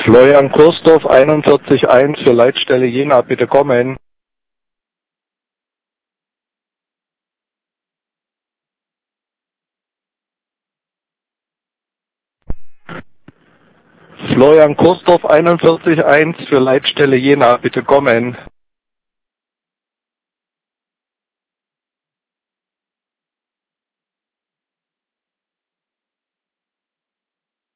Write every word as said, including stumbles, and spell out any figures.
Florian Kursdorf einundvierzig eins für Leitstelle Jena, bitte kommen. Florian Kursdorf einundvierzig eins für Leitstelle Jena, bitte kommen.